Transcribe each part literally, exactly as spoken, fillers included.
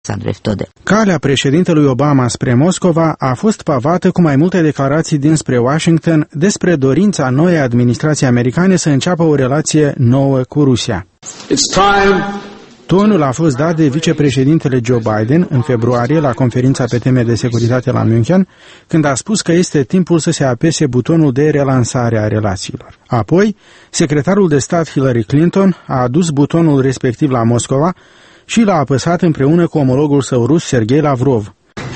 Calea președintelui Obama spre Moscova a fost pavată cu mai multe declarații dinspre Washington despre dorința noii administrații americane să înceapă o relație nouă cu Rusia. Tonul a fost dat de vicepreședintele Joe Biden în februarie la conferința pe teme de securitate la München, când a spus că este timpul să se apese butonul de relansare a relațiilor. Apoi, secretarul de stat Hillary Clinton a adus butonul respectiv la Moscova și l-a apăsat împreună cu omologul său rus Sergei Lavrov.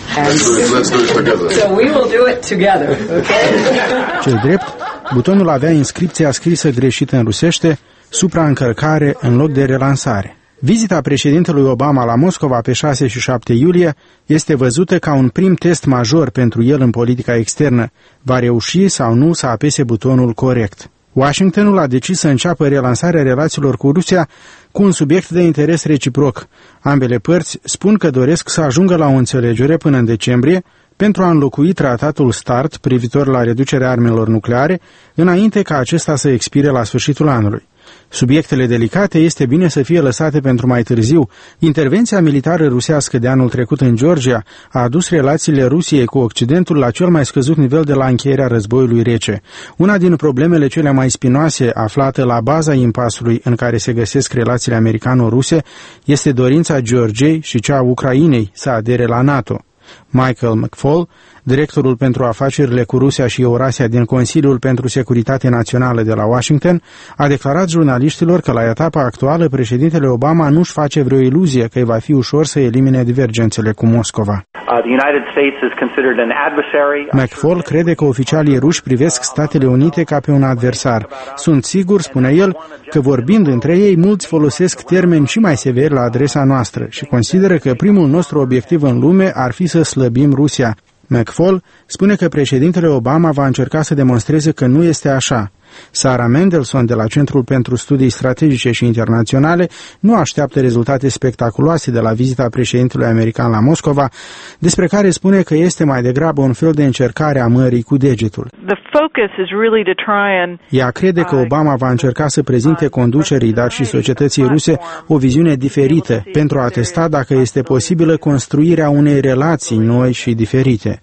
Cel drept, butonul avea inscripția scrisă greșit în rusește, supraîncărcare în loc de relansare. Vizita președintelui Obama la Moscova pe șase și șapte iulie este văzută ca un prim test major pentru el în politica externă. Va reuși sau nu să apese butonul corect. Washingtonul a decis să înceapă relansarea relațiilor cu Rusia cu un subiect de interes reciproc. Ambele părți spun că doresc să ajungă la o înțelegere până în decembrie pentru a înlocui tratatul START privitor la reducerea armelor nucleare, înainte ca acesta să expire la sfârșitul anului. Subiectele delicate este bine să fie lăsate pentru mai târziu. Intervenția militară rusească de anul trecut în Georgia a adus relațiile Rusiei cu Occidentul la cel mai scăzut nivel de la încheierea războiului rece. Una din problemele cele mai spinoase aflate la baza impasului în care se găsesc relațiile americano-ruse este dorința Georgiei și cea a Ucrainei să adere la NATO. Michael McFaul, directorul pentru afacerile cu Rusia și Eurasia din Consiliul pentru Securitate Națională de la Washington, a declarat jurnaliștilor că la etapa actuală președintele Obama nu-și face vreo iluzie că îi va fi ușor să elimine divergențele cu Moscova. McFaul crede că oficialii ruși privesc Statele Unite ca pe un adversar. Sunt sigur, spune el, că vorbind între ei, mulți folosesc termeni și mai severi la adresa noastră și consideră că primul nostru obiectiv în lume ar fi să slăbim Rusia. McFaul spune că președintele Obama va încerca să demonstreze că nu este așa. Sarah Mendelson de la Centrul pentru Studii Strategice și Internaționale nu așteaptă rezultate spectaculoase de la vizita președintelui american la Moscova, despre care spune că este mai degrabă un fel de încercare a mării cu degetul. Ea crede că Obama va încerca să prezinte conducerii, dar și societății ruse o viziune diferită pentru a testa dacă este posibilă construirea unei relații noi și diferite.